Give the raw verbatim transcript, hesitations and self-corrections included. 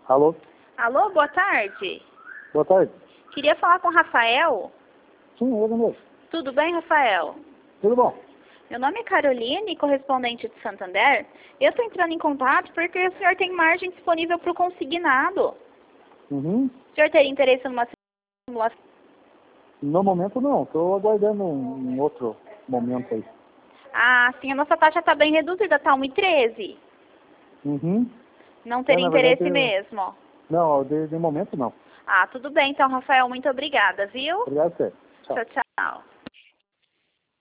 Alô? Alô, boa tarde. Boa tarde. Queria falar com o Rafael. Sim, eu mesmo. Tudo bem, Rafael? Tudo bom? Meu nome é Caroline, correspondente de Santander. Eu estou entrando em contato porque o senhor tem margem disponível para o consignado. Uhum. O senhor teria interesse numa simulação? No momento não, estou aguardando um, um outro momento aí. Ah, sim, a nossa taxa está bem reduzida, está um e treze. Uhum. Não É, teria na interesse verdade, eu- mesmo? Não, de, de momento não. Ah, tudo bem então, Rafael. Muito obrigada, viu? Obrigado a você. Tchau. Tchau, tchau.